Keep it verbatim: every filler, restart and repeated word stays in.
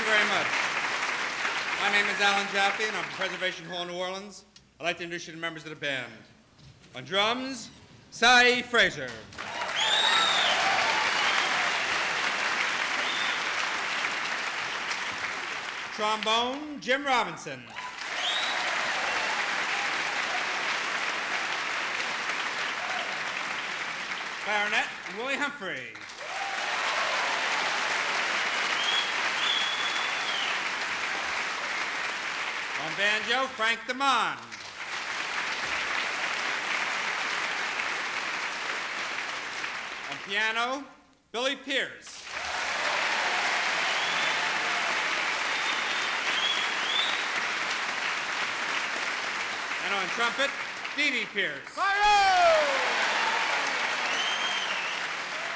very much. My name is Alan Jaffe, and I'm from Preservation Hall, New Orleans. I'd like to introduce you to members of the band. On drums, Cy Fraser. Trombone, Jim Robinson. Clarinet, Willie Humphrey. On banjo, Frank DeMond. On piano, Billy Pierce. And on trumpet, Dee Dee Pierce. Fire!